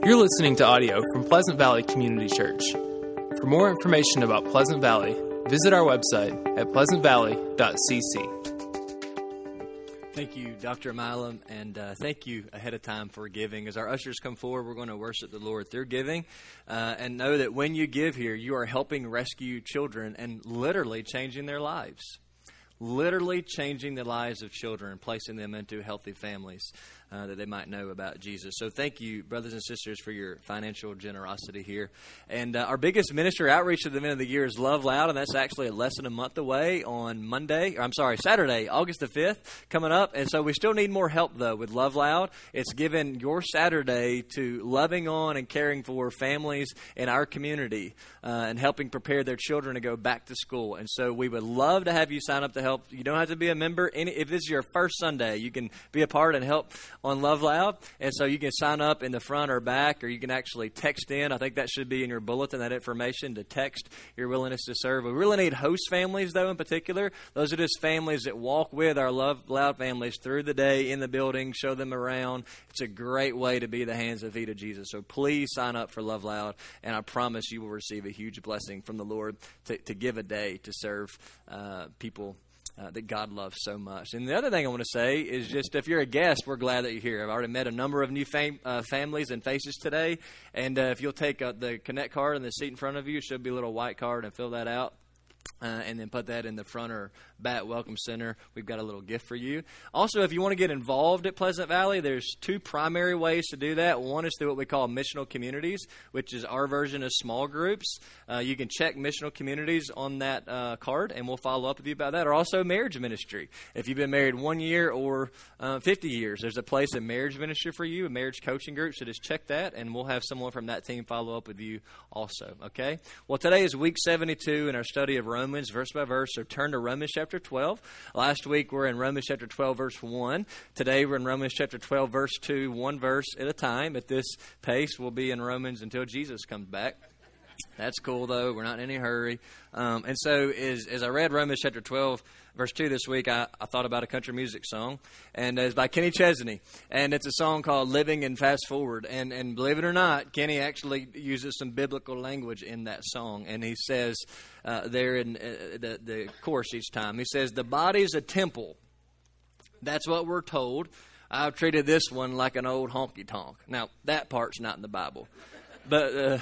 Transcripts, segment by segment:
You're listening to audio from Pleasant Valley Community Church. For more information about Pleasant Valley, visit our website at pleasantvalley.cc. Thank you, Dr. Milam, and thank you ahead of time for giving. As our ushers come forward, we're going to worship the Lord through giving, and know that when you give here, you are helping rescue children and literally changing their lives. Literally changing the lives of children and placing them into healthy families that they might know about Jesus. So thank you, brothers and sisters, for your financial generosity here. And our biggest ministry outreach at the end of the year is Love Loud, and that's actually less than a month away on Saturday, August the 5th, coming up. And so we still need more help, though, with Love Loud. It's given your Saturday to loving on and caring for families in our community and helping prepare their children to go back to school. And so we would love to have you sign up to help. You don't have to be a member. If this is your first Sunday, you can be a part and help on Love Loud. And so you can sign up in the front or back, or you can actually text in. I think that should be in your bulletin, that information, to text your willingness to serve. We really need host families, though, in particular. Those are just families that walk with our Love Loud families through the day in the building, show them around. It's a great way to be the hands and feet of Jesus. So please sign up for Love Loud, and I promise you will receive a huge blessing from the Lord to give a day to serve people that God loves so much. And the other thing I want to say is just, if you're a guest, we're glad that you're here. I've already met a number of new families and faces today. And if you'll take the Connect card in the seat in front of you, it should be a little white card, and fill that out. And then put that in the front or back welcome center. We've got a little gift for you. Also, if you want to get involved at Pleasant Valley, there's two primary ways to do that. One is through what we call missional communities, which is our version of small groups. You can check missional communities on that card, and we'll follow up with you about that. Or also marriage ministry. If you've been married 1 year or 50 years, there's a place in marriage ministry for you, a marriage coaching group. So just check that, and we'll have someone from that team follow up with you also. Okay? Well, today is week 72 in our study of Romans, verse by verse. So turn to Romans chapter 12. Last week we're in Romans chapter 12, verse 1. Today we're in Romans chapter 12, verse 2, one verse at a time. At this pace, we'll be in Romans until Jesus comes back. That's cool, though. We're not in any hurry. And so as I read Romans chapter 12, verse 2 this week, I thought about a country music song. And it's by Kenny Chesney. And it's a song called Living and Fast Forward. And believe it or not, Kenny actually uses some biblical language in that song. And he says there in the chorus each time, he says, the body's a temple. That's what we're told. I've treated this one like an old honky-tonk. Now, that part's not in the Bible. But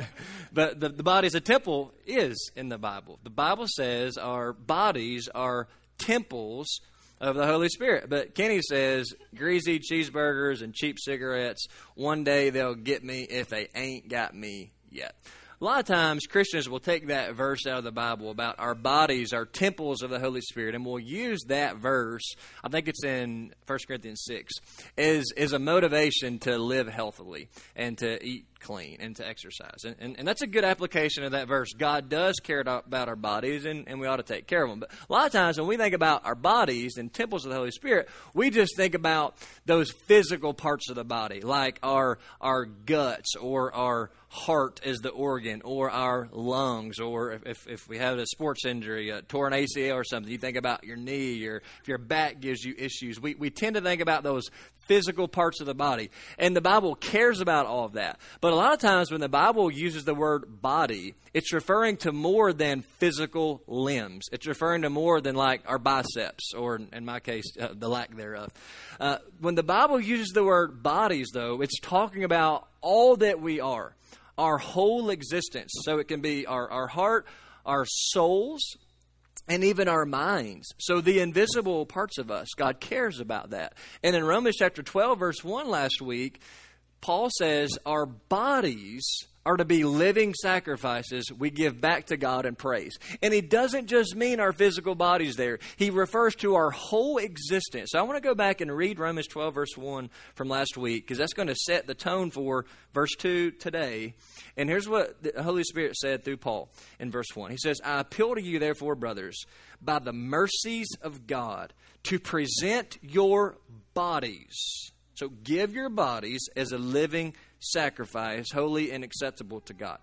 the body's a temple is in the Bible. The Bible says our bodies are temples of the Holy Spirit. But Kenny says greasy cheeseburgers and cheap cigarettes, one day they'll get me if they ain't got me yet. A lot of times Christians will take that verse out of the Bible about our bodies are temples of the Holy Spirit, and we'll use that verse, I think it's in 1 Corinthians 6, as a motivation to live healthily and to eat clean and to exercise. And that's a good application of that verse. God does care about our bodies, and we ought to take care of them. But a lot of times when we think about our bodies and temples of the Holy Spirit, we just think about those physical parts of the body, like our guts or our heart as the organ, or our lungs, or if we have a sports injury, a torn ACL or something, you think about your knee, or if your back gives you issues. We tend to think about those physical parts of the body. And the Bible cares about all of that. But a lot of times when the Bible uses the word body, it's referring to more than physical limbs. It's referring to more than like our biceps, or in my case, the lack thereof. When the Bible uses the word bodies, though, it's talking about all that we are, our whole existence. So it can be our heart, our souls, and even our minds. So the invisible parts of us, God cares about that. And in Romans chapter 12, verse 1 last week, Paul says our bodies are to be living sacrifices we give back to God in praise. And he doesn't just mean our physical bodies there. He refers to our whole existence. So I want to go back and read Romans 12, verse 1 from last week, because that's going to set the tone for verse 2 today. And here's what the Holy Spirit said through Paul in verse 1. He says, I appeal to you, therefore, brothers, by the mercies of God, to present your bodies. So give your bodies as a living sacrifice, holy and acceptable to God.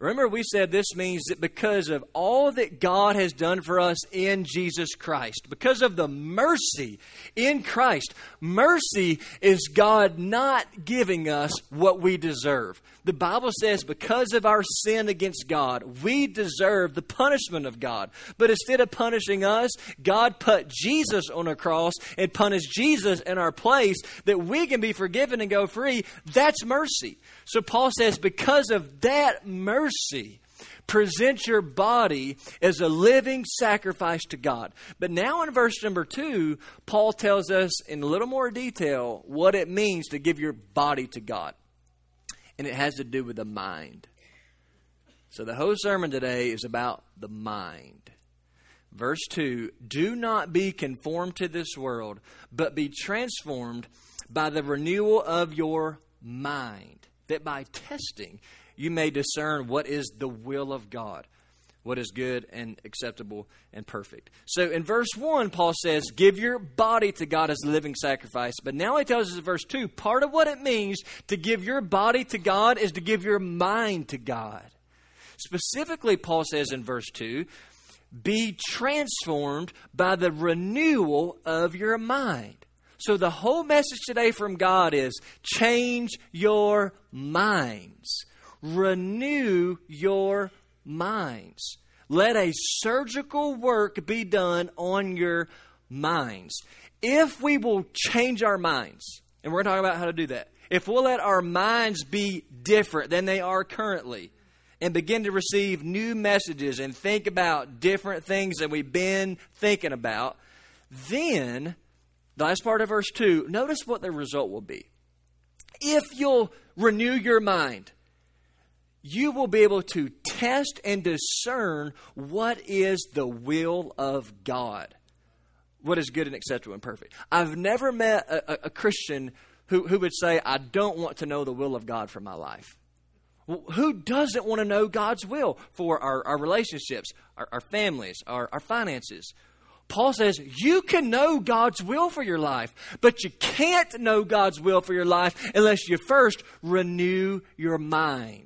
Remember, we said this means that because of all that God has done for us in Jesus Christ, because of the mercy in Christ, mercy is God not giving us what we deserve. The Bible says because of our sin against God, we deserve the punishment of God. But instead of punishing us, God put Jesus on a cross and punished Jesus in our place that we can be forgiven and go free. That's mercy. So Paul says because of that mercy, present your body as a living sacrifice to God. But now in verse number 2, Paul tells us in a little more detail what it means to give your body to God. And it has to do with the mind. So the whole sermon today is about the mind. Verse 2, do not be conformed to this world, but be transformed by the renewal of your mind, that by testing you may discern what is the will of God, what is good and acceptable and perfect. So in verse 1, Paul says, give your body to God as a living sacrifice. But now he tells us in verse 2, part of what it means to give your body to God is to give your mind to God. Specifically, Paul says in verse 2, be transformed by the renewal of your mind. So the whole message today from God is change your minds. Renew your minds. Let a surgical work be done on your minds. If we will change our minds, and we're going to talk about how to do that, if we'll let our minds be different than they are currently, and begin to receive new messages and think about different things that we've been thinking about, then, the last part of verse 2, notice what the result will be. If you'll renew your mind, you will be able to test and discern what is the will of God, what is good and acceptable and perfect. I've never met a Christian who would say, I don't want to know the will of God for my life. Well, who doesn't want to know God's will for our relationships, our families, our finances? Paul says you can know God's will for your life, but you can't know God's will for your life unless you first renew your mind.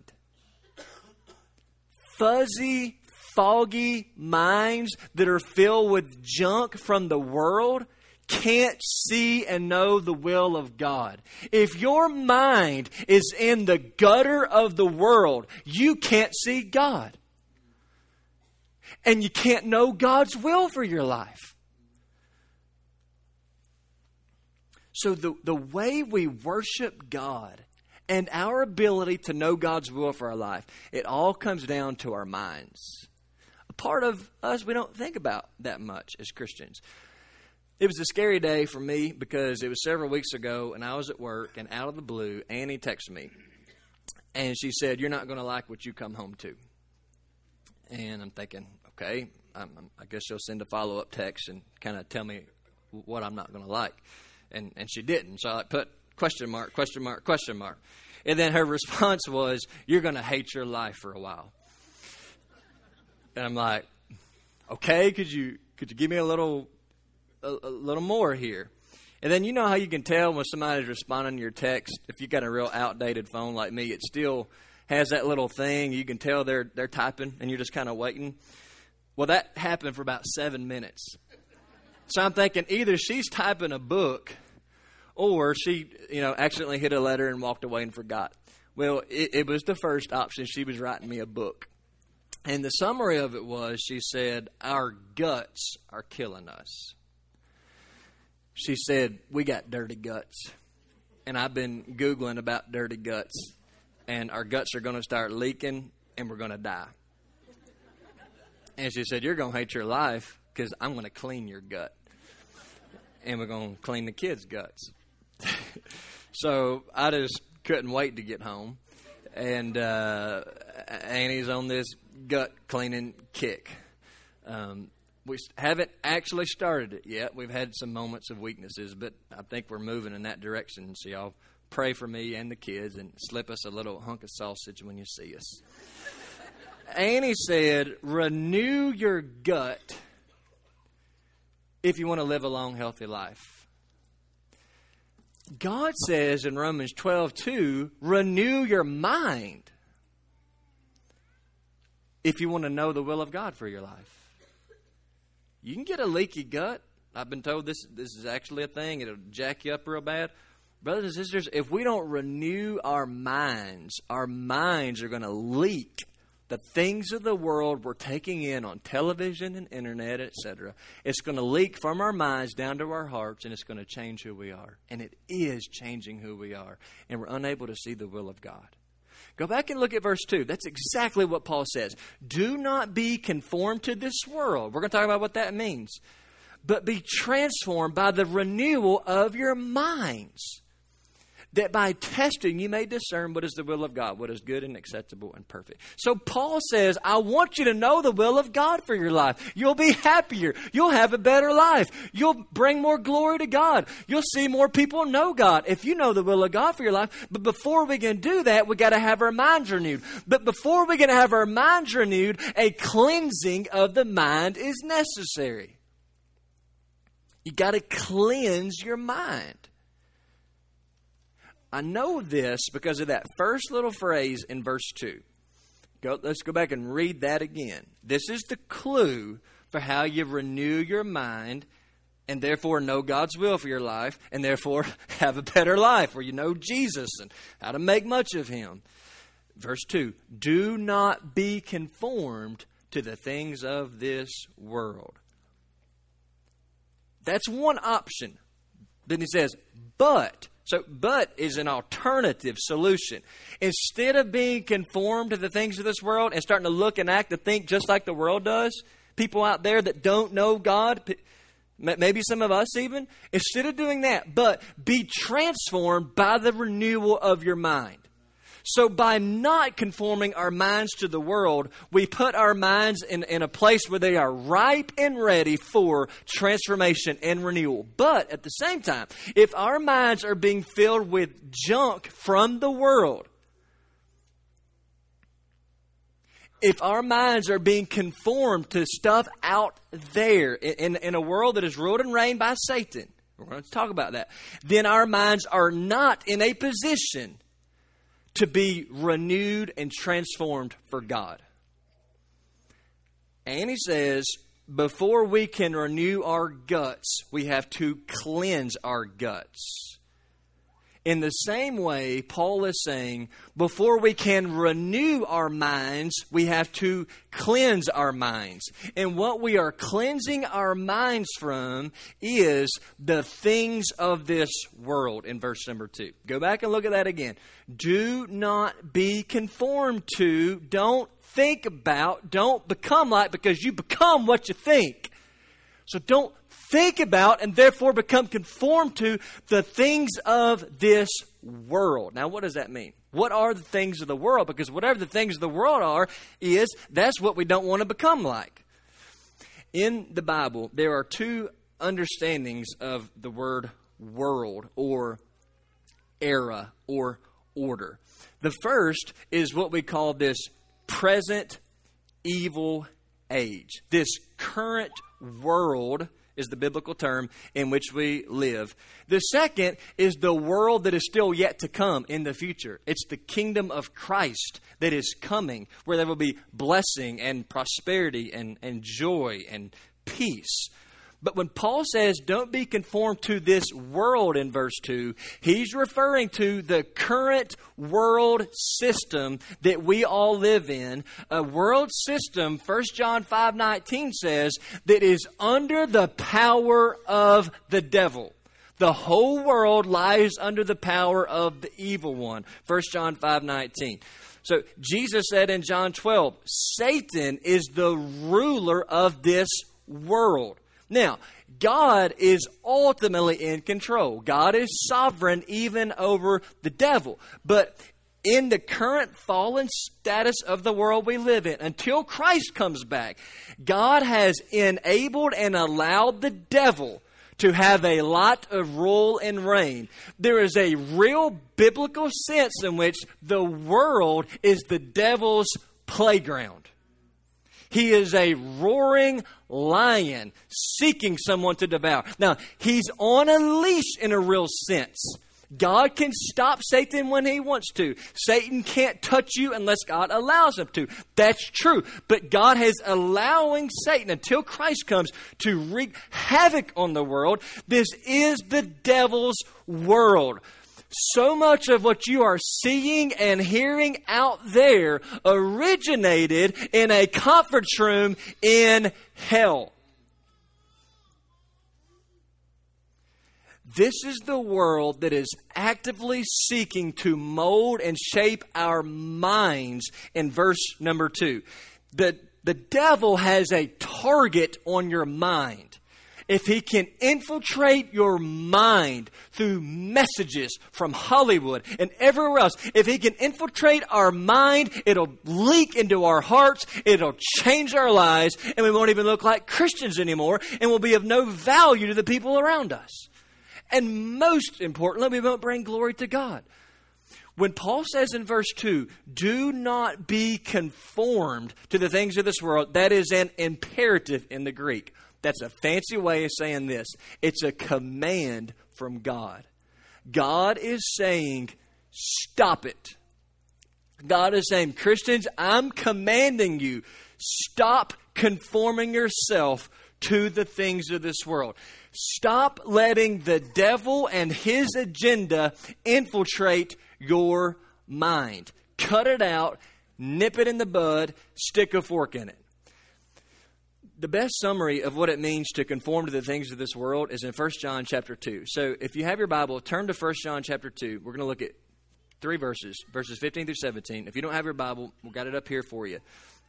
Fuzzy, foggy minds that are filled with junk from the world can't see and know the will of God. If your mind is in the gutter of the world, you can't see God. And you can't know God's will for your life. So the way we worship God and our ability to know God's will for our life, it all comes down to our minds. A part of us we don't think about that much as Christians. It was a scary day for me because it was several weeks ago and I was at work and out of the blue, Annie texted me and she said, you're not going to like what you come home to. And I'm thinking, okay, I guess she'll send a follow-up text and kind of tell me what I'm not going to like. And she didn't. So I put question mark, question mark, question mark. And then her response was, you're going to hate your life for a while. And I'm like, okay, could you give me a little more here? And then you know how you can tell when somebody's responding to your text, if you got a real outdated phone like me, it still has that little thing. You can tell they're typing and you're just kind of waiting. Well, that happened for about 7 minutes. So I'm thinking either she's typing a book or she, accidentally hit a letter and walked away and forgot. Well, it was the first option. She was writing me a book. And the summary of it was, she said, our guts are killing us. She said, we got dirty guts. And I've been Googling about dirty guts. And our guts are going to start leaking and we're going to die. And she said, you're going to hate your life because I'm going to clean your gut. And we're going to clean the kids' guts. So I just couldn't wait to get home. And Annie's on this gut cleaning kick. We haven't actually started it yet. We've had some moments of weaknesses, but I think we're moving in that direction. So y'all pray for me and the kids and slip us a little hunk of sausage when you see us. Annie said, renew your gut if you want to live a long, healthy life. God says in Romans 12:2, renew your mind. if you want to know the will of God for your life. You can get a leaky gut. I've been told this is actually a thing. It'll jack you up real bad. Brothers and sisters, if we don't renew our minds are going to leak the things of the world we're taking in on television and internet, etc. It's going to leak from our minds down to our hearts, and it's going to change who we are. And it is changing who we are. And we're unable to see the will of God. Go back and look at verse 2. That's exactly what Paul says. Do not be conformed to this world. We're going to talk about what that means. But be transformed by the renewal of your minds, that by testing you may discern what is the will of God, what is good and acceptable and perfect. So Paul says, I want you to know the will of God for your life. You'll be happier. You'll have a better life. You'll bring more glory to God. You'll see more people know God if you know the will of God for your life. But before we can do that, we got to have our minds renewed. But before we can have our minds renewed, a cleansing of the mind is necessary. You got to cleanse your mind. I know this because of that first little phrase in verse 2. Let's go back and read that again. This is the clue for how you renew your mind and therefore know God's will for your life and therefore have a better life where you know Jesus and how to make much of Him. Verse 2, do not be conformed to the things of this world. That's one option. Then he says, but is an alternative solution. Instead of being conformed to the things of this world and starting to look and act and think just like the world does, people out there that don't know God, maybe some of us even, instead of doing that, but be transformed by the renewal of your mind. So by not conforming our minds to the world, we put our minds in a place where they are ripe and ready for transformation and renewal. But at the same time, if our minds are being filled with junk from the world, if our minds are being conformed to stuff out there in a world that is ruled and reigned by Satan, we're going to talk about that, then our minds are not in a position to be renewed and transformed for God. And he says, before we can renew our guts, we have to cleanse our guts. In the same way, Paul is saying, before we can renew our minds, we have to cleanse our minds. And what we are cleansing our minds from is the things of this world in verse number 2. Go back and look at that again. Do not be conformed to, don't think about, don't become like, because you become what you think. So don't think about and therefore become conformed to the things of this world. Now, what does that mean? What are the things of the world? Because whatever the things of the world are, that's what we don't want to become like. In the Bible, there are two understandings of the word world or era or order. The first is what we call this present evil age. This current world is the biblical term in which we live. The second is the world that is still yet to come in the future. It's the kingdom of Christ that is coming, where there will be blessing and prosperity and joy and peace. But when Paul says, don't be conformed to this world in verse 2, he's referring to the current world system that we all live in. A world system, 1 John 5:19 says, that is under the power of the devil. The whole world lies under the power of the evil one. 1 John 5:19. So Jesus said in John 12, Satan is the ruler of this world. Now, God is ultimately in control. God is sovereign even over the devil. But in the current fallen status of the world we live in, until Christ comes back, God has enabled and allowed the devil to have a lot of rule and reign. There is a real biblical sense in which the world is the devil's playground. He is a roaring lion seeking someone to devour. Now, he's on a leash in a real sense. God can stop Satan when he wants to. Satan can't touch you unless God allows him to. That's true. But God is allowing Satan, until Christ comes, to wreak havoc on the world. This is the devil's world. So much of what you are seeing and hearing out there originated in a conference room in hell. This is the world that is actively seeking to mold and shape our minds in verse number 2. The devil has a target on your mind. If he can infiltrate your mind through messages from Hollywood and everywhere else, if he can infiltrate our mind, it'll leak into our hearts, it'll change our lives, and we won't even look like Christians anymore, and will be of no value to the people around us. And most importantly, we won't bring glory to God. When Paul says in verse 2, do not be conformed to the things of this world, that is an imperative in the Greek. That's a fancy way of saying this. It's a command from God. God is saying, stop it. God is saying, Christians, I'm commanding you, stop conforming yourself to the things of this world. Stop letting the devil and his agenda infiltrate your mind. Cut it out, nip it in the bud, stick a fork in it. The best summary of what it means to conform to the things of this world is in 1 John chapter 2. So if you have your Bible, turn to 1 John chapter 2. We're going to look at 3 verses 15 through 17. If you don't have your Bible, we've got it up here for you.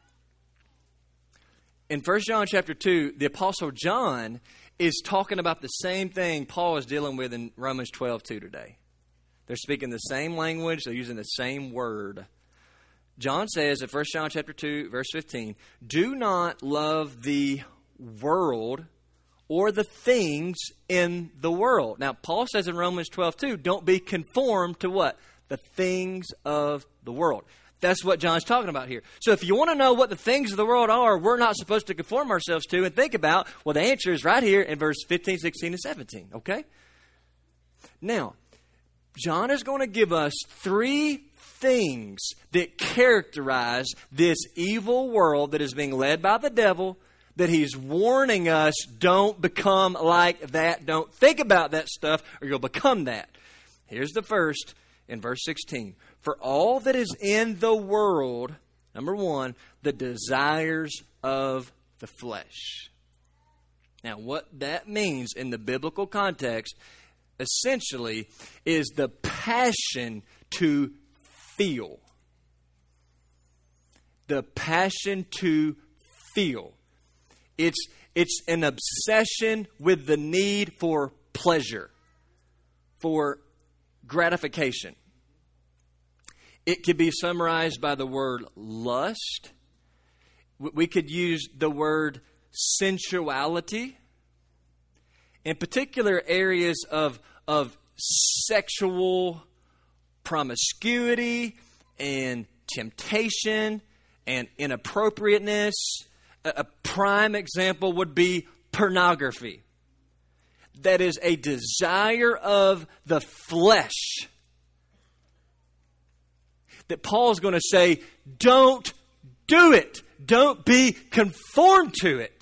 In 1 John chapter 2, the Apostle John is talking about the same thing Paul is dealing with in Romans 12:2 today. They're speaking the same language. They're using the same word. John says in 1 John chapter 2, verse 15, do not love the world or the things in the world. Now, Paul says in Romans 12:2, don't be conformed to what? The things of the world. That's what John's talking about here. So if you want to know what the things of the world are, we're not supposed to conform ourselves to and think about, well, the answer is right here in verse 15, 16, and 17. Okay? Now, John is going to give us 3 things that characterize this evil world that is being led by the devil, that he's warning us, don't become like that. Don't think about that stuff or you'll become that. Here's the first in verse 16. For all that is in the world, number 1, the desires of the flesh. Now, what that means in the biblical context, essentially, is the passion to feel. The passion to feel. It's an obsession with the need for pleasure, for gratification. It could be summarized by the word lust. We could use the word sensuality. In particular areas of sexual promiscuity and temptation and inappropriateness. A prime example would be pornography. That is a desire of the flesh. That Paul's going to say, don't do it. Don't be conformed to it.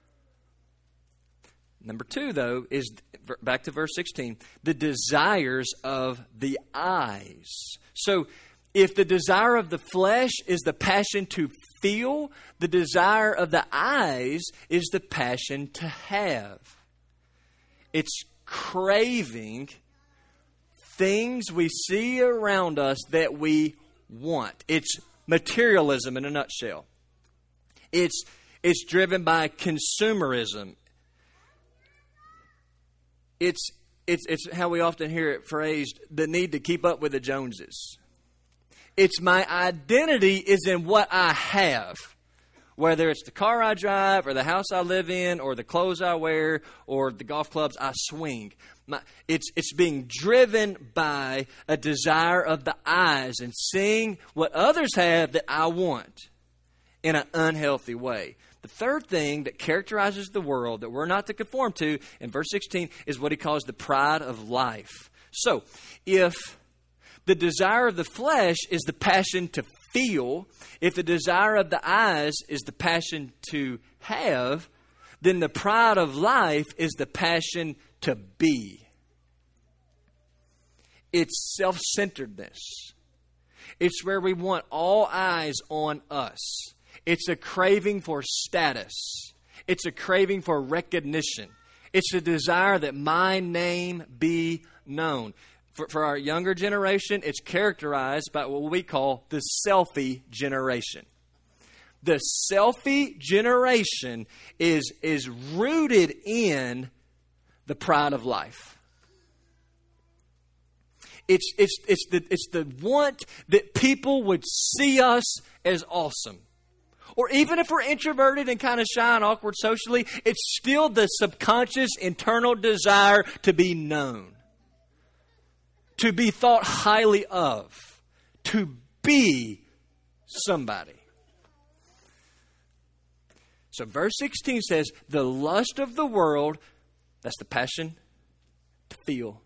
Number 2, though, is, back to verse 16, the desires of the eyes. So, if the desire of the flesh is the passion to feel, the desire of the eyes is the passion to have. It's craving things we see around us that we want. It's materialism in a nutshell. It's driven by consumerism. It's how we often hear it phrased, the need to keep up with the Joneses. It's my identity is in what I have. Whether it's the car I drive or the house I live in or the clothes I wear or the golf clubs I swing. It's being driven by a desire of the eyes and seeing what others have that I want in an unhealthy way. The third thing that characterizes the world that we're not to conform to in verse 16 is what he calls the pride of life. So, if the desire of the flesh is the passion to feel, if the desire of the eyes is the passion to have, then the pride of life is the passion to be. It's self-centeredness. It's where we want all eyes on us. It's a craving for status. It's a craving for recognition. It's a desire that my name be known. For our younger generation, it's characterized by what we call the selfie generation. The selfie generation is rooted in the pride of life. It's the want that people would see us as awesome. Or even if we're introverted and kind of shy and awkward socially, it's still the subconscious internal desire to be known. To be thought highly of. To be somebody. So verse 16 says, the lust of the world, that's the passion to feel.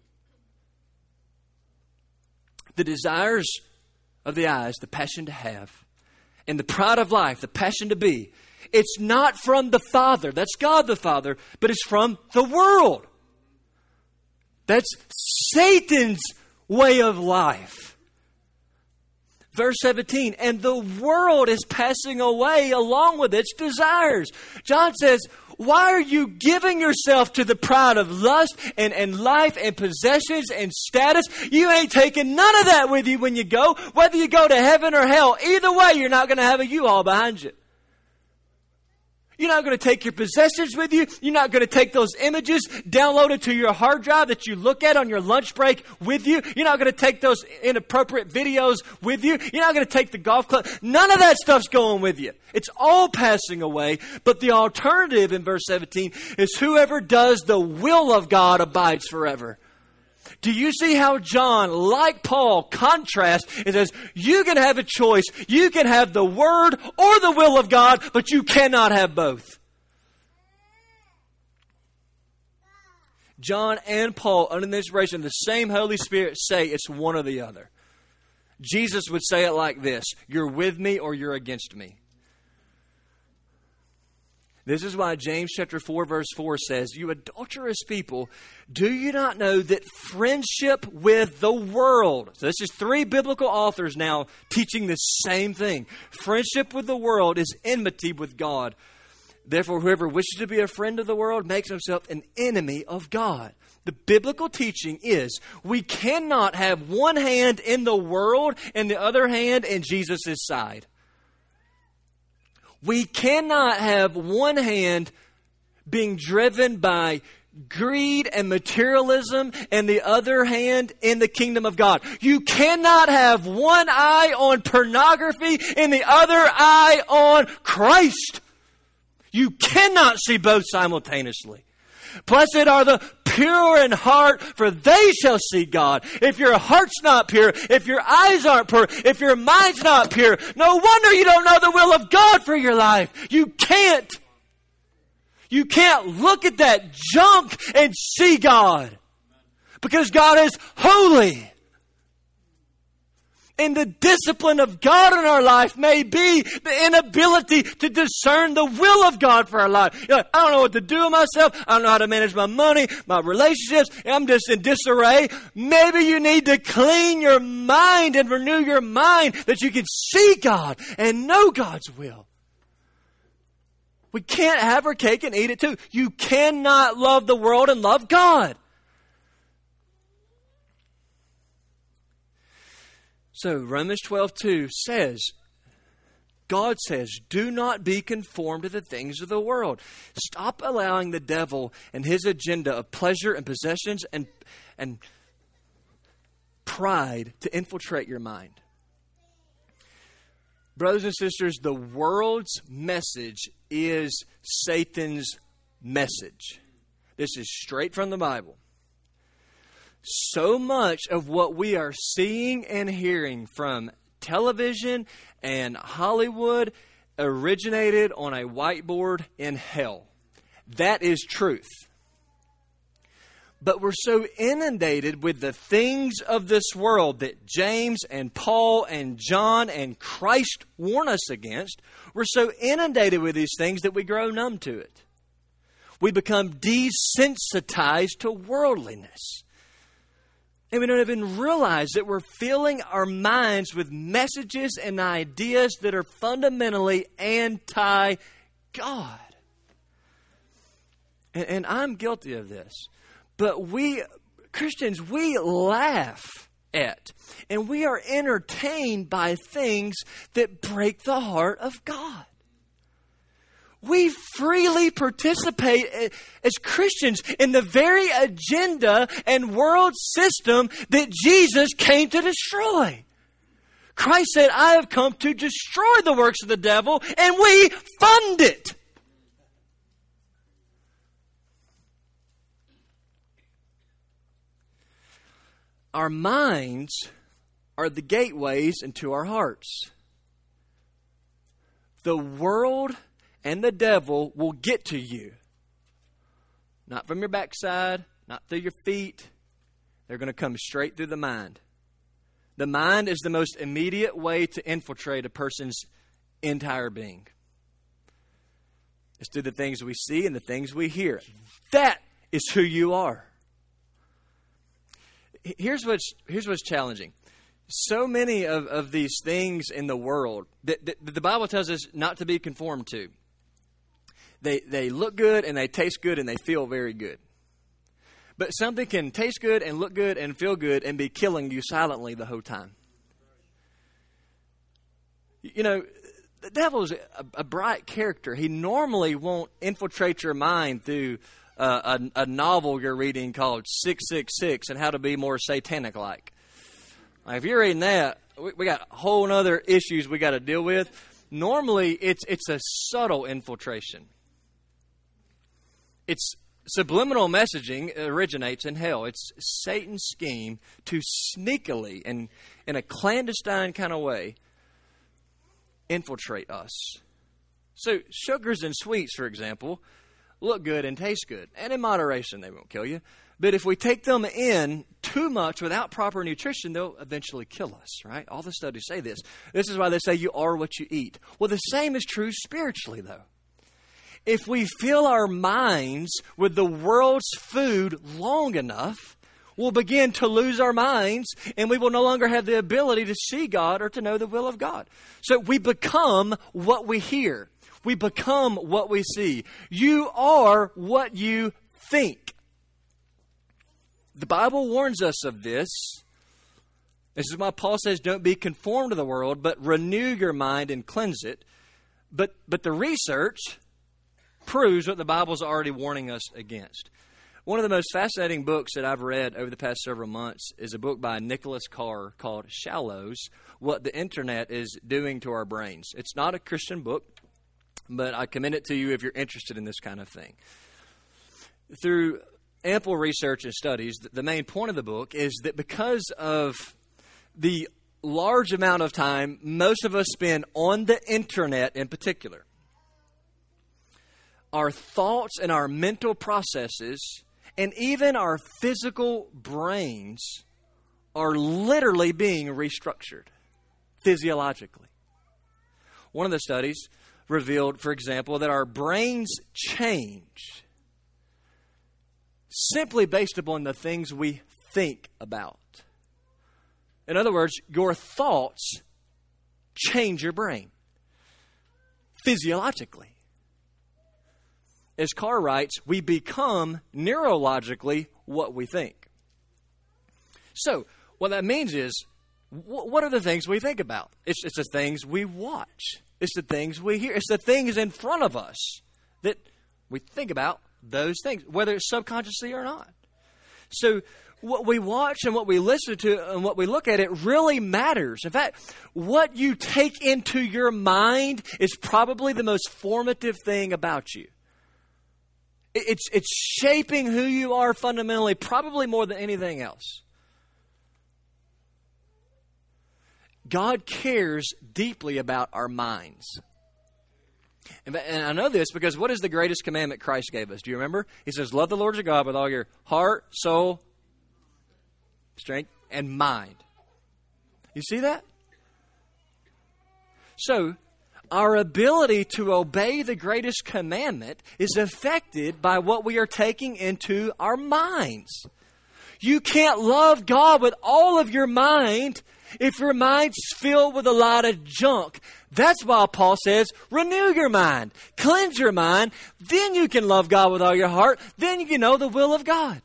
The desires of the eyes, the passion to have. And the pride of life, the passion to be. It's not from the Father, that's God the Father, but it's from the world. That's Satan's way of life. Verse 17, and the world is passing away along with its desires. John says, why are you giving yourself to the pride of lust and life and possessions and status? You ain't taking none of that with you when you go. Whether you go to heaven or hell, either way, you're not going to have a U-Haul behind you. You're not going to take your possessions with you. You're not going to take those images downloaded to your hard drive that you look at on your lunch break with you. You're not going to take those inappropriate videos with you. You're not going to take the golf club. None of that stuff's going with you. It's all passing away. But the alternative in verse 17 is whoever does the will of God abides forever. Do you see how John, like Paul, contrasts and says, you can have a choice. You can have the Word or the will of God, but you cannot have both. John and Paul, under the inspiration of the same Holy Spirit, say it's one or the other. Jesus would say it like this, you're with me or you're against me. This is why James chapter 4 verse 4 says, you adulterous people, do you not know that friendship with the world, so this is 3 biblical authors now teaching the same thing. Friendship with the world is enmity with God. Therefore, whoever wishes to be a friend of the world makes himself an enemy of God. The biblical teaching is we cannot have one hand in the world and the other hand in Jesus' side. We cannot have one hand being driven by greed and materialism and the other hand in the kingdom of God. You cannot have one eye on pornography and the other eye on Christ. You cannot see both simultaneously. Blessed are the pure in heart, for they shall see God. If your heart's not pure, if your eyes aren't pure, if your mind's not pure, no wonder you don't know the will of God for your life. You can't. You can't look at that junk and see God. Because God is holy. And the discipline of God in our life may be the inability to discern the will of God for our life. You're like, I don't know what to do with myself. I don't know how to manage my money, my relationships. I'm just in disarray. Maybe you need to clean your mind and renew your mind that you can see God and know God's will. We can't have our cake and eat it too. You cannot love the world and love God. So Romans 12:2 says, God says, do not be conformed to the things of the world. Stop allowing the devil and his agenda of pleasure and possessions and pride to infiltrate your mind. Brothers and sisters, the world's message is Satan's message. This is straight from the Bible. So much of what we are seeing and hearing from television and Hollywood originated on a whiteboard in hell. That is truth. But we're so inundated with the things of this world that James and Paul and John and Christ warn us against. We're so inundated with these things that we grow numb to it. We become desensitized to worldliness. And we don't even realize that we're filling our minds with messages and ideas that are fundamentally anti-God. And I'm guilty of this. But we, Christians, we laugh at and we are entertained by things that break the heart of God. We freely participate as Christians in the very agenda and world system that Jesus came to destroy. Christ said, I have come to destroy the works of the devil, and we fund it. Our minds are the gateways into our hearts. The world and the devil will get to you. Not from your backside, not through your feet. They're going to come straight through the mind. The mind is the most immediate way to infiltrate a person's entire being. It's through the things we see and the things we hear. That is who you are. Here's what's challenging. So many of these things in the world that the Bible tells us not to be conformed to. They look good and they taste good and they feel very good. But something can taste good and look good and feel good and be killing you silently the whole time. You know, the devil's a bright character. He normally won't infiltrate your mind through a novel you're reading called 666 and how to be more satanic-like. If you're reading that, we got whole other issues we got to deal with. Normally, it's a subtle infiltration. It's subliminal messaging originates in hell. It's Satan's scheme to sneakily and in a clandestine kind of way infiltrate us. So sugars and sweets, for example, look good and taste good. And in moderation, they won't kill you. But if we take them in too much without proper nutrition, they'll eventually kill us, right? All the studies say this. This is why they say you are what you eat. Well, the same is true spiritually, though. If we fill our minds with the world's food long enough, we'll begin to lose our minds and we will no longer have the ability to see God or to know the will of God. So we become what we hear. We become what we see. You are what you think. The Bible warns us of this. This is why Paul says, don't be conformed to the world, but renew your mind and cleanse it. But the research proves what the Bible's already warning us against. One of the most fascinating books that I've read over the past several months is a book by Nicholas Carr called Shallows, What the Internet is Doing to Our Brains. It's not a Christian book, but I commend it to you if you're interested in this kind of thing. Through ample research and studies, the main point of the book is that because of the large amount of time most of us spend on the internet in particular, our thoughts and our mental processes and even our physical brains are literally being restructured physiologically. One of the studies revealed, for example, that our brains change simply based upon the things we think about. In other words, your thoughts change your brain physiologically. As Carr writes, we become neurologically what we think. So, what that means is, what are the things we think about? It's the things we watch. It's the things we hear. It's the things in front of us that we think about those things, whether it's subconsciously or not. So, what we watch and what we listen to and what we look at, it really matters. In fact, what you take into your mind is probably the most formative thing about you. It's shaping who you are fundamentally, probably more than anything else. God cares deeply about our minds. And I know this because what is the greatest commandment Christ gave us? Do you remember? He says, love the Lord your God with all your heart, soul, strength, and mind. You see that? So, our ability to obey the greatest commandment is affected by what we are taking into our minds. You can't love God with all of your mind if your mind's filled with a lot of junk. That's why Paul says, renew your mind, cleanse your mind, then you can love God with all your heart, then you can know the will of God.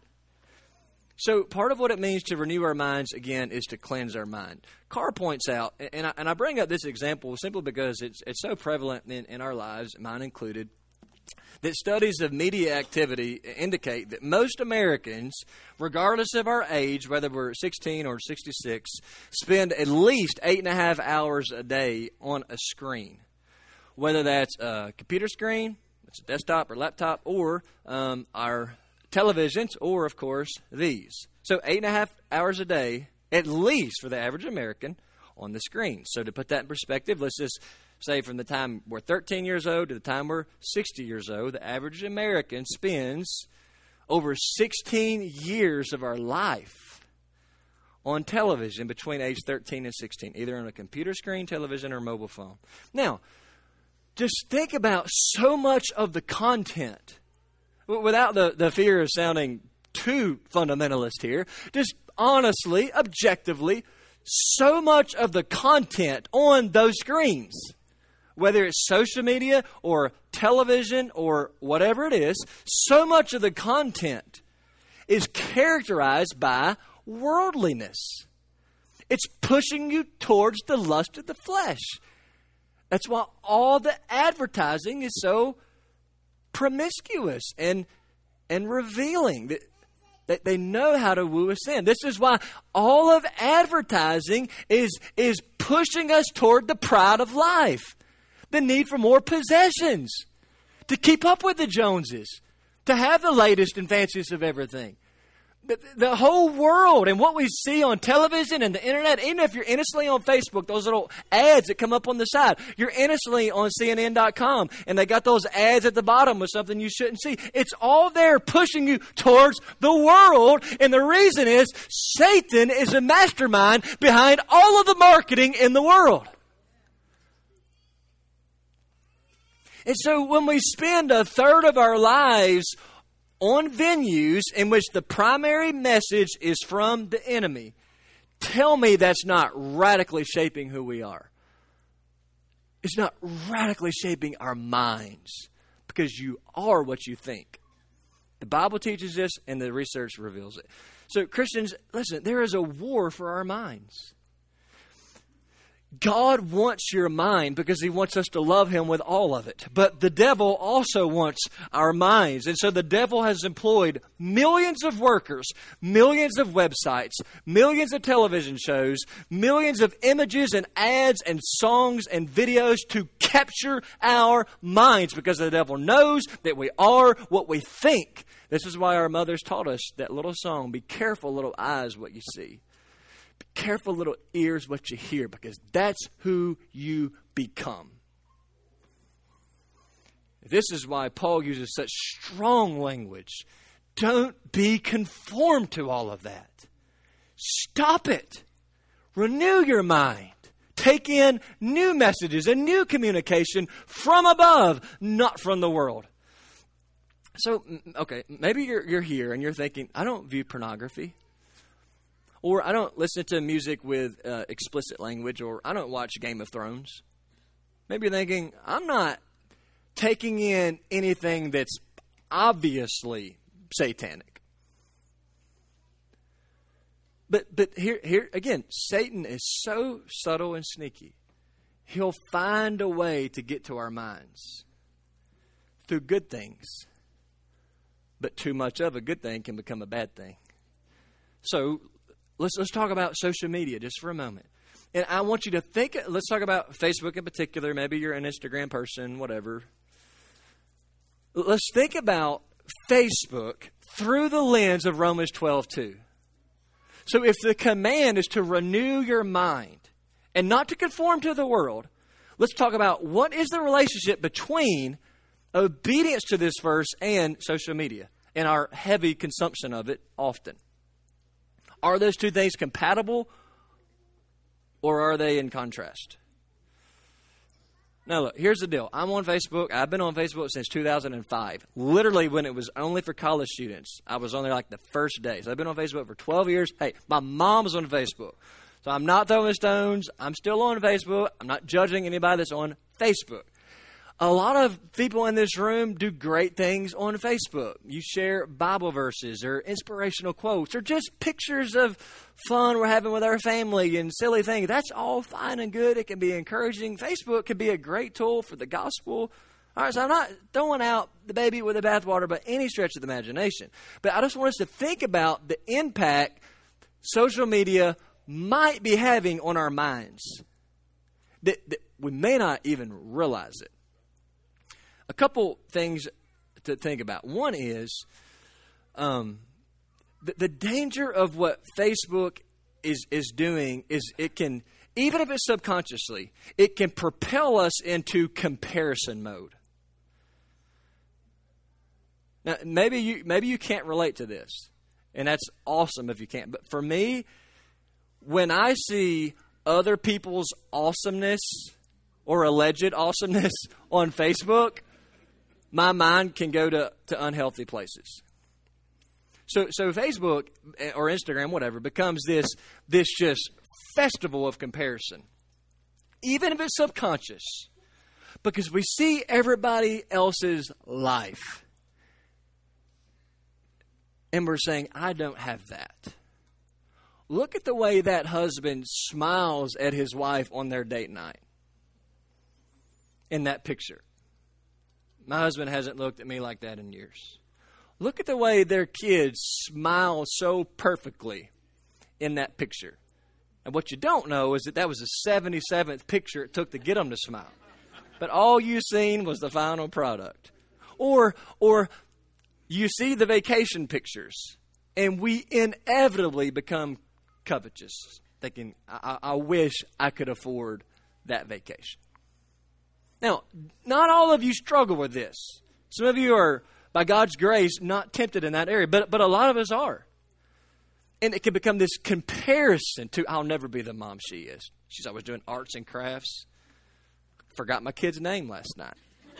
So part of what it means to renew our minds, again, is to cleanse our mind. Carr points out, and I bring up this example simply because it's so prevalent in our lives, mine included, that studies of media activity indicate that most Americans, regardless of our age, whether we're 16 or 66, spend at least 8.5 hours a day on a screen. Whether that's a computer screen, it's a desktop or laptop, or our televisions, or, of course, these. So 8.5 hours a day, at least for the average American, on the screen. So to put that in perspective, let's just say from the time we're 13 years old to the time we're 60 years old, the average American spends over 16 years of our life on television between age 13 and 16, either on a computer screen, television, or mobile phone. Now, just think about so much of the content, without the fear of sounding too fundamentalist here, just honestly, objectively, so much of the content on those screens, whether it's social media or television or whatever it is, so much of the content is characterized by worldliness. It's pushing you towards the lust of the flesh. That's why all the advertising is so promiscuous and revealing. That they know how to woo us in. This is why all of advertising is pushing us toward the pride of life. The need for more possessions. To keep up with the Joneses. To have the latest and fanciest of everything. The whole world and what we see on television and the internet, even if you're innocently on Facebook, those little ads that come up on the side, you're innocently on CNN.com and they got those ads at the bottom with something you shouldn't see. It's all there pushing you towards the world, and the reason is Satan is a mastermind behind all of the marketing in the world. And so when we spend a third of our lives on venues in which the primary message is from the enemy, tell me that's not radically shaping who we are. It's not radically shaping our minds, because you are what you think. The Bible teaches this and the research reveals it. So Christians, listen, there is a war for our minds. God wants your mind because He wants us to love Him with all of it. But the devil also wants our minds. And so the devil has employed millions of workers, millions of websites, millions of television shows, millions of images and ads and songs and videos to capture our minds, because the devil knows that we are what we think. This is why our mothers taught us that little song, be careful, little eyes, what you see. Be careful, little ears, what you hear, because that's who you become. This is why Paul uses such strong language. Don't be conformed to all of that. Stop it. Renew your mind. Take in new messages and new communication from above, not from the world. So, okay, maybe you're here and you're thinking, I don't view pornography. Or I don't listen to music with explicit language, or I don't watch Game of Thrones. Maybe you're thinking, I'm not taking in anything that's obviously satanic. But here again, Satan is so subtle and sneaky. He'll find a way to get to our minds through good things. But too much of a good thing can become a bad thing. So Let's talk about social media just for a moment. And I want you to think, let's talk about Facebook in particular. Maybe you're an Instagram person, whatever. Let's think about Facebook through the lens of Romans 12:2. So if the command is to renew your mind and not to conform to the world, let's talk about what is the relationship between obedience to this verse and social media and our heavy consumption of it often. Are those two things compatible, or are they in contrast? Now, look, here's the deal. I'm on Facebook. I've been on Facebook since 2005. Literally, when it was only for college students, I was on there like the first day. So I've been on Facebook for 12 years. Hey, my mom was on Facebook. So I'm not throwing stones. I'm still on Facebook. I'm not judging anybody that's on Facebook. A lot of people in this room do great things on Facebook. You share Bible verses or inspirational quotes or just pictures of fun we're having with our family and silly things. That's all fine and good. It can be encouraging. Facebook can be a great tool for the gospel. All right, so I'm not throwing out the baby with the bathwater by any stretch of the imagination. But I just want us to think about the impact social media might be having on our minds that we may not even realize it. A couple things to think about. One is the danger of what Facebook is doing is it can, even if it's subconsciously, it can propel us into comparison mode. Now, maybe you can't relate to this, and that's awesome if you can't. But for me, when I see other people's awesomeness or alleged awesomeness on Facebook, my mind can go to unhealthy places. So Facebook or Instagram, whatever, becomes this just festival of comparison, even if it's subconscious, because we see everybody else's life, and we're saying, I don't have that. Look at the way that husband smiles at his wife on their date night in that picture. My husband hasn't looked at me like that in years. Look at the way their kids smile so perfectly in that picture. And what you don't know is that was the 77th picture it took to get them to smile. But all you seen was the final product. Or you see the vacation pictures, and we inevitably become covetous, thinking, I wish I could afford that vacation. Now, not all of you struggle with this. Some of you are, by God's grace, not tempted in that area, but a lot of us are. And it can become this comparison to, I'll never be the mom she is. She's always doing arts and crafts. Forgot my kid's name last night.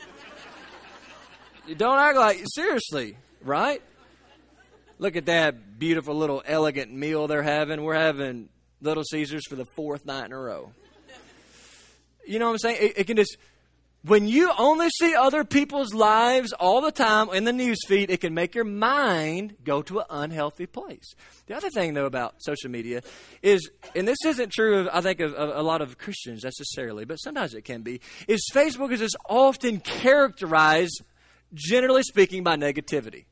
You don't act like, seriously, right? Look at that beautiful little elegant meal they're having. We're having Little Caesars for the 4th night in a row. You know what I'm saying? It can just... When you only see other people's lives all the time in the news feed, it can make your mind go to an unhealthy place. The other thing, though, about social media is, and this isn't true of, I think, of a lot of Christians necessarily, but sometimes it can be, is Facebook is just often characterized, generally speaking, by negativity.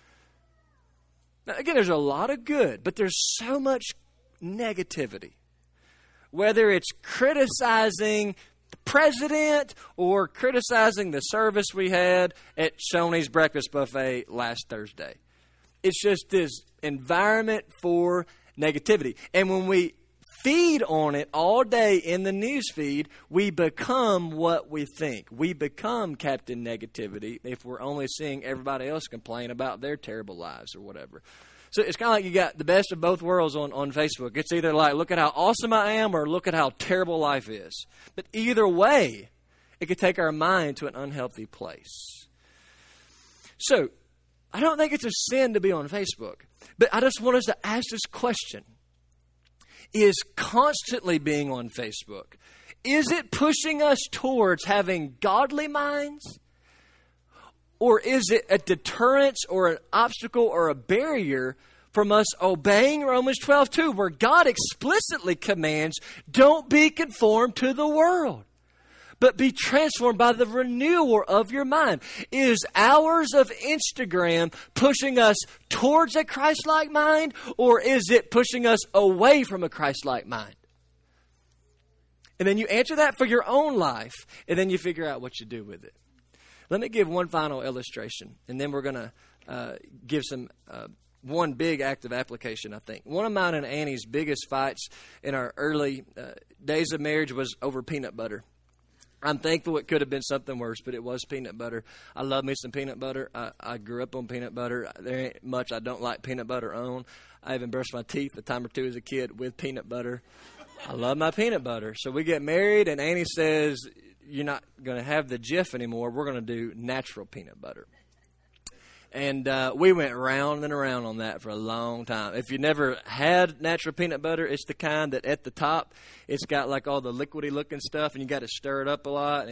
Now, again, there's a lot of good, but there's so much negativity. Whether it's criticizing the president or criticizing the service we had at Shoney's Breakfast Buffet last Thursday. It's just this environment for negativity. And when we feed on it all day in the news feed, we become what we think. We become Captain Negativity if we're only seeing everybody else complain about their terrible lives or whatever. So it's kind of like you got the best of both worlds on Facebook. It's either like, look at how awesome I am, or look at how terrible life is. But either way, it could take our mind to an unhealthy place. So I don't think it's a sin to be on Facebook. But I just want us to ask this question. Is constantly being on Facebook, is it pushing us towards having godly minds? Or is it a deterrence or an obstacle or a barrier from us obeying Romans 12:2, where God explicitly commands, don't be conformed to the world, but be transformed by the renewal of your mind? Is hours of Instagram pushing us towards a Christ-like mind, or is it pushing us away from a Christ-like mind? And then you answer that for your own life, and then you figure out what you do with it. Let me give one final illustration, and then we're going to give some one big act of application, I think. One of mine and Annie's biggest fights in our early days of marriage was over peanut butter. I'm thankful it could have been something worse, but it was peanut butter. I love me some peanut butter. I grew up on peanut butter. There ain't much I don't like peanut butter on. I even brushed my teeth a time or two as a kid with peanut butter. I love my peanut butter. So we get married, and Annie says, you're not going to have the Jif anymore. We're going to do natural peanut butter. And we went round and around on that for a long time. If you never had natural peanut butter, it's the kind that at the top, it's got like all the liquidy looking stuff, and you got to stir it up a lot. And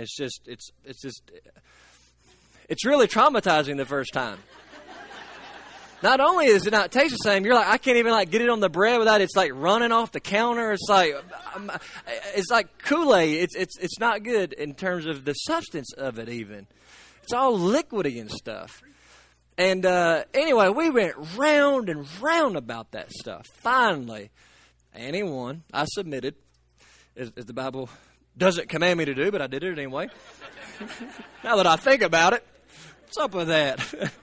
it's really traumatizing the first time. Not only does it not taste the same, you're like, I can't even like get it on the bread without it's like running off the counter. It's like Kool-Aid. It's not good in terms of the substance of it even. It's all liquidy and stuff. And anyway, we went round and round about that stuff. Finally, Annie won. I submitted, as the Bible doesn't command me to do, but I did it anyway. Now that I think about it, what's up with that?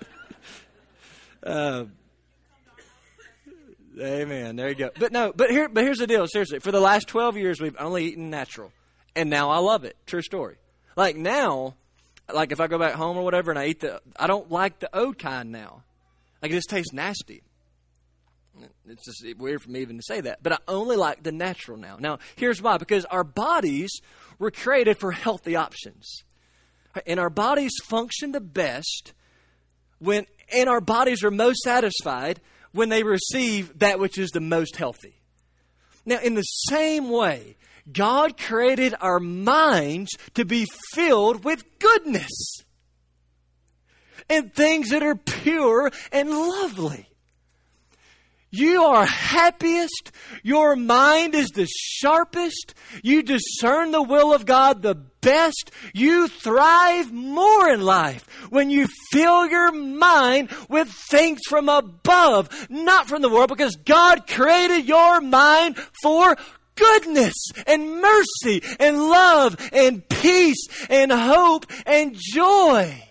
Amen. There you go. But here's the deal. Seriously, for the last 12 years, we've only eaten natural, and now I love it. True story. Like now, like if I go back home or whatever, and I don't like the oat kind now. Like it just tastes nasty. It's just weird for me even to say that, but I only like the natural now. Now, here's why: because our bodies were created for healthy options, and our bodies function the best and our bodies are most satisfied when they receive that which is the most healthy. Now, in the same way, God created our minds to be filled with goodness and things that are pure and lovely. You are happiest. Your mind is the sharpest. You discern the will of God the best. You thrive more in life when you fill your mind with things from above, not from the world, because God created your mind for goodness and mercy and love and peace and hope and joy.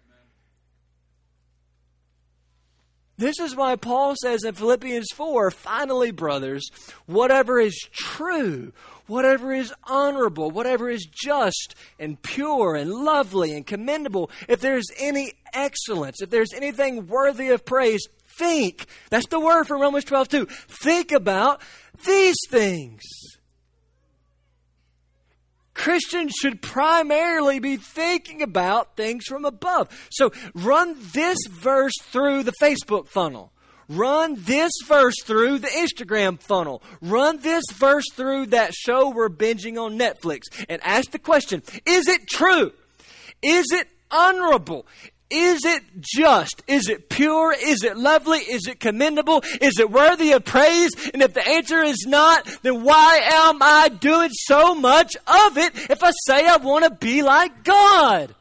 This is why Paul says in Philippians 4, finally, brothers, whatever is true, whatever is honorable, whatever is just and pure and lovely and commendable, if there's any excellence, if there's anything worthy of praise, think. That's the word from Romans 12:2. Think about these things. Christians should primarily be thinking about things from above. So run this verse through the Facebook funnel. Run this verse through the Instagram funnel. Run this verse through that show we're binging on Netflix. And ask the question, is it true? Is it honorable? Is it just? Is it pure? Is it lovely? Is it commendable? Is it worthy of praise? And if the answer is not, then why am I doing so much of it if I say I want to be like God?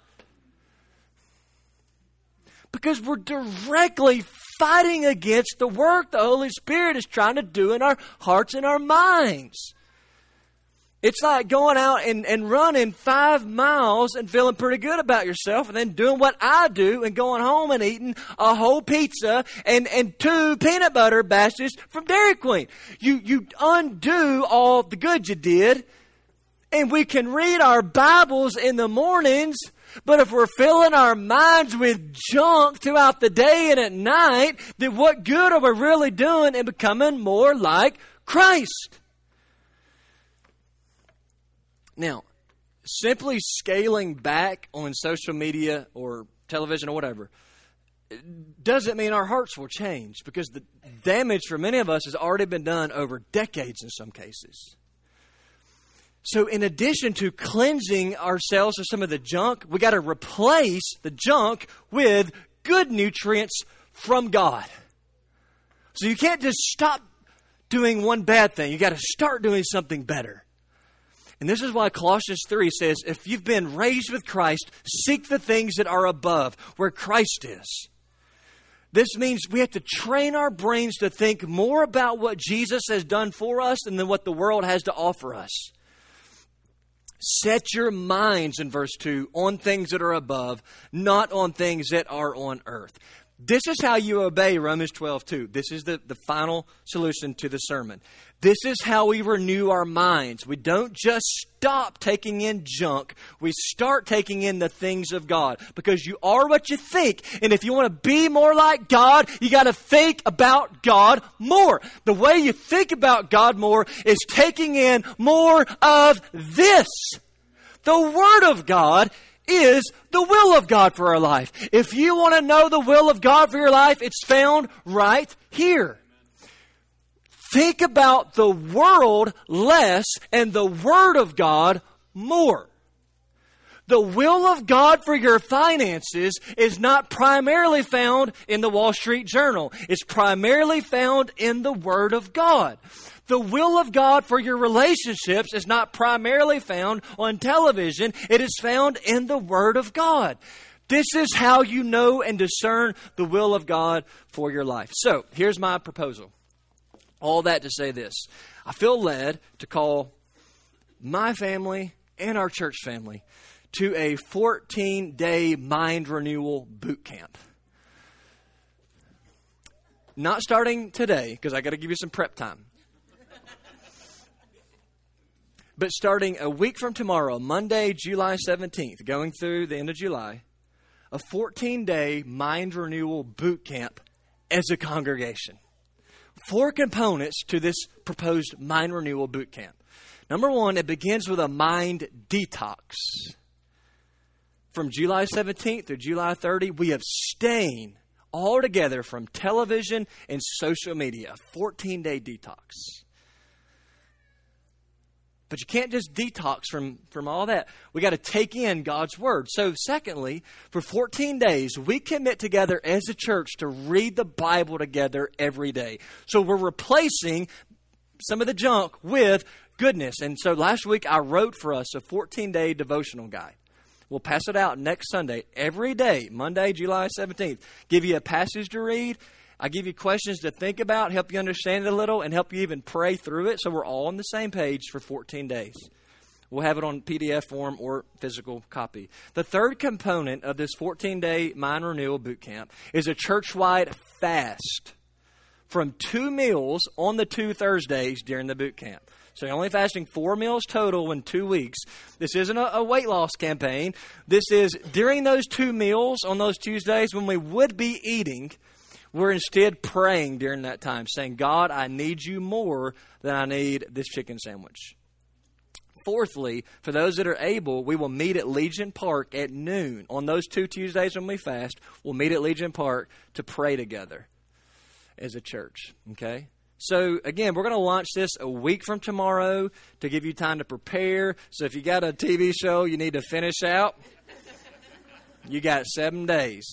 Because we're directly fighting against the work the Holy Spirit is trying to do in our hearts and our minds. It's like going out and running 5 miles and feeling pretty good about yourself and then doing what I do and going home and eating a whole pizza and 2 peanut butter bashes from Dairy Queen. You undo all the good you did, and we can read our Bibles in the mornings, but if we're filling our minds with junk throughout the day and at night, then what good are we really doing in becoming more like Christ? Now, simply scaling back on social media or television or whatever doesn't mean our hearts will change, because the damage for many of us has already been done over decades in some cases. So in addition to cleansing ourselves of some of the junk, we got to replace the junk with good nutrients from God. So you can't just stop doing one bad thing. You got to start doing something better. And this is why Colossians 3 says, if you've been raised with Christ, seek the things that are above, where Christ is. This means we have to train our brains to think more about what Jesus has done for us than what the world has to offer us. Set your minds, in verse 2, on things that are above, not on things that are on earth. This is how you obey Romans 12:2. This is the final solution to the sermon. This is how we renew our minds. We don't just stop taking in junk. We start taking in the things of God. Because you are what you think. And if you want to be more like God, you got to think about God more. The way you think about God more is taking in more of this. The Word of God is the will of God for our life. If you want to know the will of God for your life, it's found right here. Think about the world less and the Word of God more. The will of God for your finances is not primarily found in the Wall Street Journal. It's primarily found in the Word of God. The will of God for your relationships is not primarily found on television. It is found in the Word of God. This is how you know and discern the will of God for your life. So, here's my proposal. All that to say this. I feel led to call my family and our church family to a 14-day mind renewal boot camp. Not starting today, because I got to give you some prep time. But starting a week from tomorrow, Monday, July 17th, going through the end of July, a 14-day mind renewal boot camp as a congregation. 4 components to this proposed mind renewal boot camp. Number 1, it begins with a mind detox. From July 17th through July 30, we abstain altogether from television and social media. A 14-day detox. But you can't just detox from all that. We got to take in God's Word. So secondly, for 14 days, we commit together as a church to read the Bible together every day. So we're replacing some of the junk with goodness. And so last week I wrote for us a 14-day devotional guide. We'll pass it out next Sunday, every day, Monday, July 17th. Give you a passage to read. I give you questions to think about, help you understand it a little, and help you even pray through it so we're all on the same page for 14 days. We'll have it on PDF form or physical copy. The third component of this 14-day Mind Renewal Boot Camp is a church-wide fast from 2 meals on the 2 Thursdays during the boot camp. So you're only fasting 4 meals total in 2 weeks. This isn't a weight loss campaign. This is during those 2 meals on those Tuesdays when we would be eating, we're instead praying during that time, saying, God, I need you more than I need this chicken sandwich. Fourthly, for those that are able, we will meet at Legion Park at noon. On those 2 Tuesdays when we fast, we'll meet at Legion Park to pray together as a church. Okay? So, again, we're going to launch this a week from tomorrow to give you time to prepare. So if you got a TV show you need to finish out, you got 7 days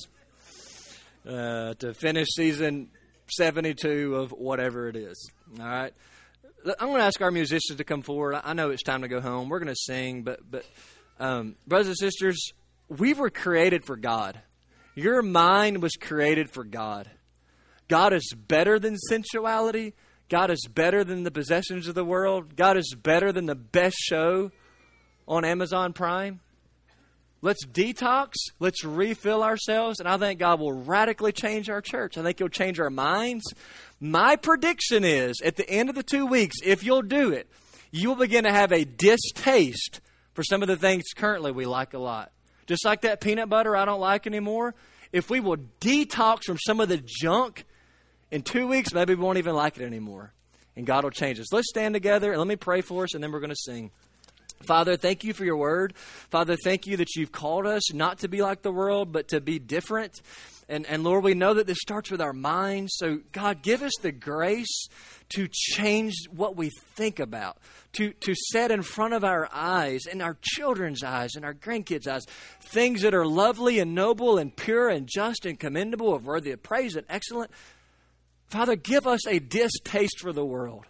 to finish season 72 of whatever it is. All right? I'm going to ask our musicians to come forward. I know it's time to go home. We're going to sing, but brothers and sisters, we were created for God. Your mind was created for God. God is better than sensuality. God is better than the possessions of the world. God is better than the best show on Amazon Prime. Let's detox. Let's refill ourselves. And I think God will radically change our church. I think He'll change our minds. My prediction is, at the end of the 2 weeks, if you'll do it, you will begin to have a distaste for some of the things currently we like a lot. Just like that peanut butter I don't like anymore. If we will detox from some of the junk, in 2 weeks, maybe we won't even like it anymore. And God will change us. Let's stand together and let me pray for us, and then we're going to sing. Father, thank you for your word. Father, thank you that you've called us not to be like the world, but to be different. And Lord, we know that this starts with our minds. So, God, give us the grace to change what we think about, to set in front of our eyes and our children's eyes and our grandkids' eyes things that are lovely and noble and pure and just and commendable, and worthy of praise and excellent. Father, give us a distaste for the world.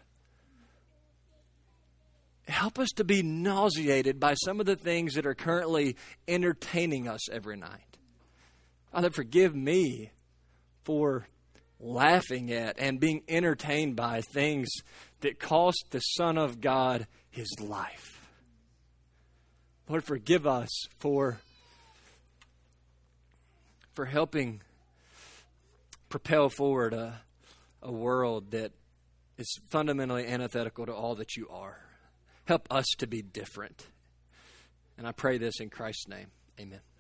Help us to be nauseated by some of the things that are currently entertaining us every night. Father, forgive me for laughing at and being entertained by things that cost the Son of God His life. Lord, forgive us for helping propel forward a world that is fundamentally antithetical to all that you are. Help us to be different. And I pray this in Christ's name. Amen.